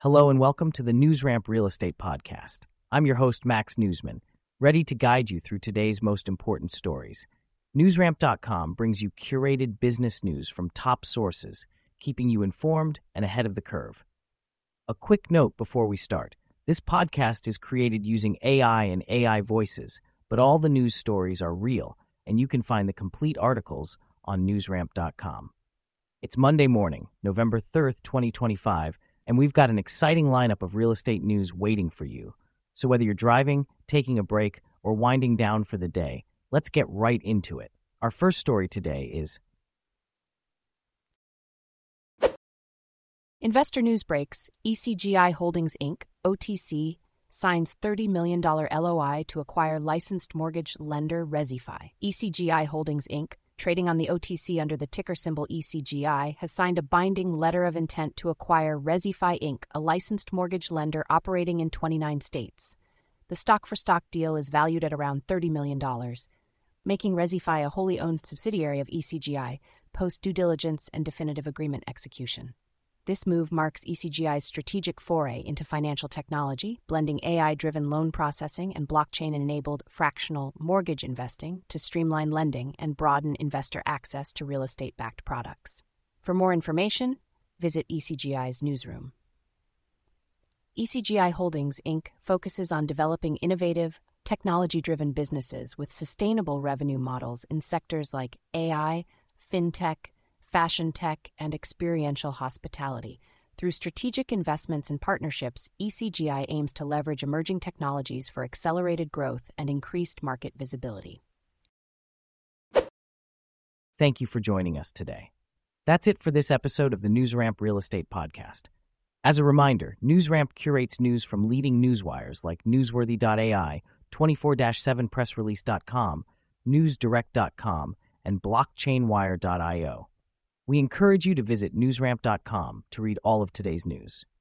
Hello and welcome to the NewsRamp Real Estate Podcast. I'm your host, Max Newsman, ready to guide you through today's most important stories. NewsRamp.com brings you curated business news from top sources, keeping you informed and ahead of the curve. A quick note before we start. This podcast is created using AI and AI voices, but all the news stories are real, and you can find the complete articles on NewsRamp.com. It's Monday morning, November 3rd, 2025, and we've got an exciting lineup of real estate news waiting for you. So whether you're driving, taking a break, or winding down for the day, let's get right into it. Our first story today is Investor news breaks. ECGI Holdings, Inc., OTC, signs $30 million LOI to acquire licensed mortgage lender ResiFi. ECGI Holdings, Inc., trading on the OTC under the ticker symbol ECGI, has signed a binding letter of intent to acquire ResiFi, Inc., a licensed mortgage lender operating in 29 states. The stock-for-stock deal is valued at around $30 million, making ResiFi a wholly owned subsidiary of ECGI, post-due diligence and definitive agreement execution. This move marks ECGI's strategic foray into financial technology, blending AI-driven loan processing and blockchain-enabled fractional mortgage investing to streamline lending and broaden investor access to real estate-backed products. For more information, visit ECGI's newsroom. ECGI Holdings, Inc. focuses on developing innovative, technology-driven businesses with sustainable revenue models in sectors like AI, fintech, fashion tech, and experiential hospitality. Through strategic investments and partnerships, ECGI aims to leverage emerging technologies for accelerated growth and increased market visibility. Thank you for joining us today. That's it for this episode of the NewsRamp Real Estate Podcast. As a reminder, NewsRamp curates news from leading newswires like Newsworthy.ai, 24/7pressrelease.com, NewsDirect.com, and BlockchainWire.io. We encourage you to visit NewsRamp.com to read all of today's news.